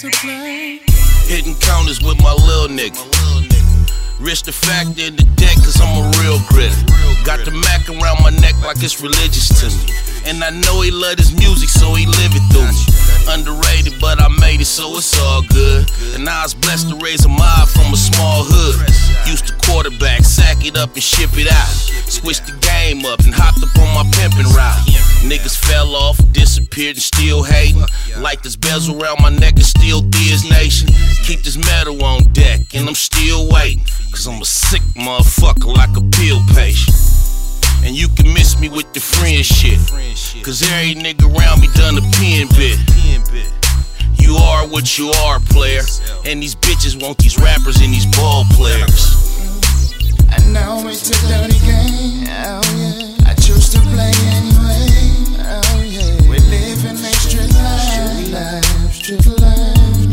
to play. Hitting counters with my lil nigga. Risk the factor in the deck, cause I'm a real critter. Got the Mac around my neck like it's religious to me. And I know he love his music, so he live it through me. Underrated, but I made it, so it's all good. And I was blessed to raise a mob from a small hood. Used to quarterback, sack it up and ship it out. Switched the game up and hopped up on my pimpin' route. Niggas fell off, disappeared and still hating. Like this bezel around my neck and still Thea's Nation. Keep this metal on deck and I'm still waiting. Cause I'm a sick motherfucker like a pill patient. And you can miss me with the friend shit. Cause every nigga around me done a pen bit. You are what you are, player. And these bitches want these rappers and these ball players. I know it's a dirty game, oh yeah. I choose to play anyway, oh yeah. We live in a straight life, straight life.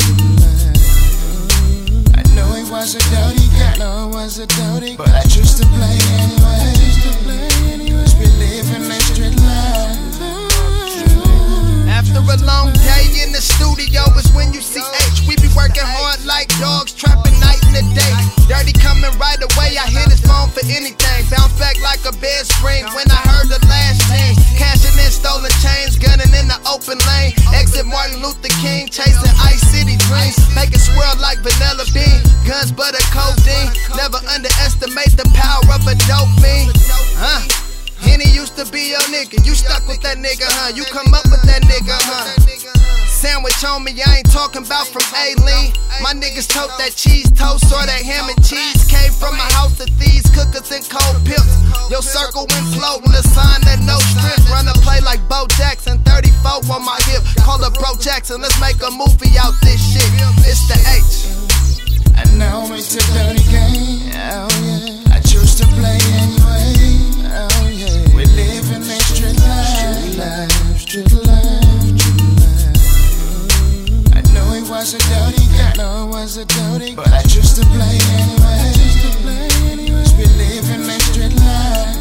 I know it was a dirty game, but I choose to play anyway. We live in a straight life. After a long day in the studio is when you see H. We be working hard like dogs, trapping night and the day. Dirty coming right away, I hit his phone for anything. Bounce back like a bed spring when I heard the last thing. Cashing in stolen chains, gunning in the open lane. Exit Martin Luther King, chasing Ice City dreams. Make it swirl like vanilla bean, guns, butter, codeine. Never underestimate the power of a dope fiend. Henny used to be your nigga, you stuck with that nigga, huh? You come up with that nigga, huh? Sandwich on me, I ain't talking about from A-Lean. My niggas tote that cheese toast or that ham and cheese. Came from a house of thieves, cookers and cold pimps. Your circle went floating, a sign that no strength. Run a play like Bo Jackson, 34 on my hip. Call up Bro Jackson, let's make a movie out this shit. It's the H. I know it's a dirty game, oh yeah. I choose to play anyway, oh yeah. We live in a straight life, straight life. I know it was a dirty game, but I choose to play anyway. We live in a straight life.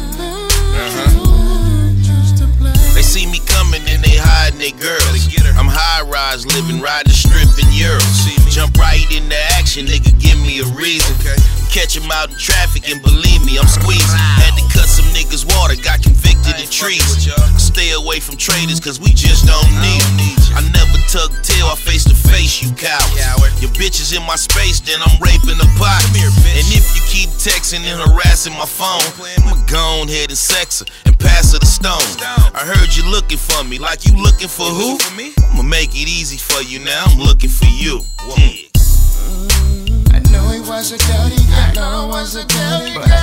They see me coming and they hiding they girls. I'm high rise, living, riding, stripping euros. Jump right into action, nigga, give me a reason. Catch him out in traffic and believe me, I'm squeezing. Had to cut some niggas water, got convicted of treason. Stay away from traitors cause we just don't need them. I never tuck tail, I face to face, you cowards. Your bitch is in my space, then I'm raping the pot. And if you keep texting and harassing my phone, I'ma go ahead and sex her and pass her the stone. I heard you looking for me, like you looking for who? I'ma make it easy for you now, I'm looking for you. I know it was a dirty game, but I